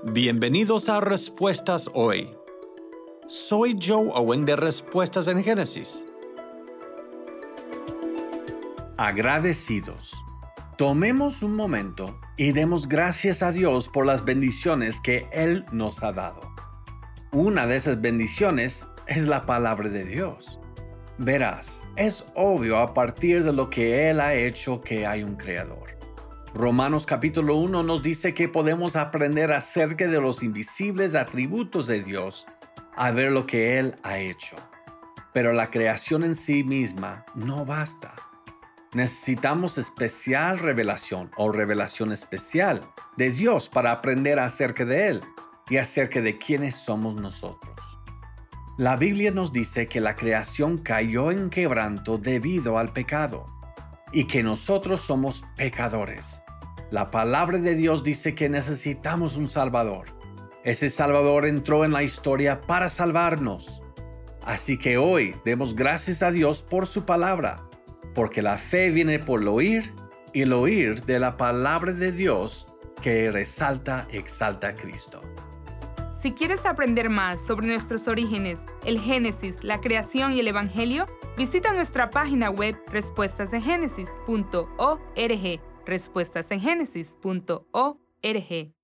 Bienvenidos a Respuestas Hoy. Soy Joe Owen de Respuestas en Génesis. Agradecidos. Tomemos un momento y demos gracias a Dios por las bendiciones que Él nos ha dado. Una de esas bendiciones es la palabra de Dios. Verás, es obvio a partir de lo que Él ha hecho que hay un Creador. Romanos capítulo 1 nos dice que podemos aprender acerca de los invisibles atributos de Dios al ver lo que Él ha hecho. Pero la creación en sí misma no basta. Necesitamos especial revelación o revelación especial de Dios para aprender acerca de Él y acerca de quiénes somos nosotros. La Biblia nos dice que la creación cayó en quebranto debido al pecado y que nosotros somos pecadores. La palabra de Dios dice que necesitamos un Salvador. Ese Salvador entró en la historia para salvarnos. Así que hoy demos gracias a Dios por su palabra, porque la fe viene por el oír y el oír de la palabra de Dios que resalta y exalta a Cristo. Si quieres aprender más sobre nuestros orígenes, el Génesis, la creación y el Evangelio, visita nuestra página web respuestasengenesis.org. respuestasengenesis.org